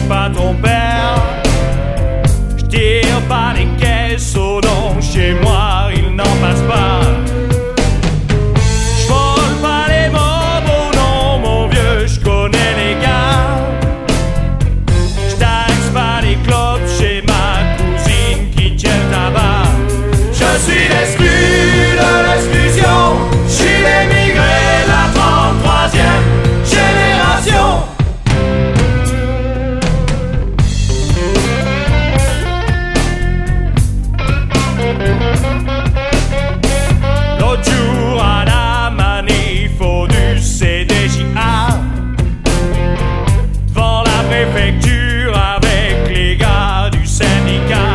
pas ton père. Je tire pas les caisses au nom, chez moi il n'en passe pas. Je vole pas les mobs au nom, mon vieux, je connais les gars. Je taxe pas les clopes chez ma cousine qui tient le tabac. Je suis l'exclu de l'exclusion, je suis l'émigré de la 33e génération. L'autre jour à la manif au du CDJA, devant la préfecture avec les gars du syndicat,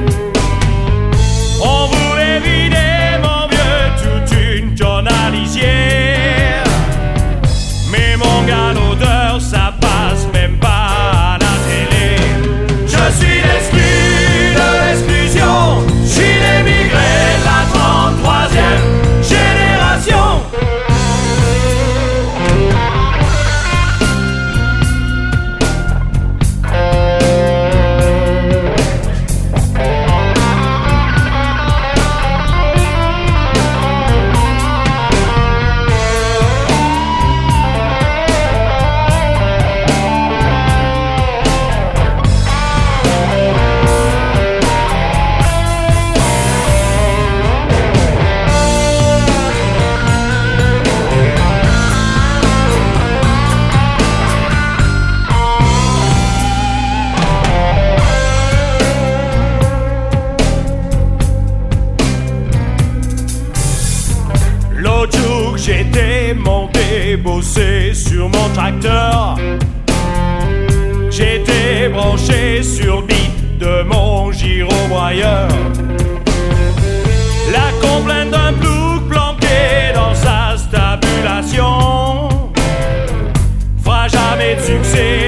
on voulait vider, mon vieux, toute une tonne à lisière. Mais mon gars, l'odeur, ça passe même pas à la télé. Je suis l'exclu de l'exclusion, je suis l'émigré de la 33e génération. L'autre jour que j'étais monté bosser sur mon tracteur, j'étais branché sur le beat de mon gyrobroyeur. La complainte d'un plouc planqué dans sa stabulation fera jamais de succès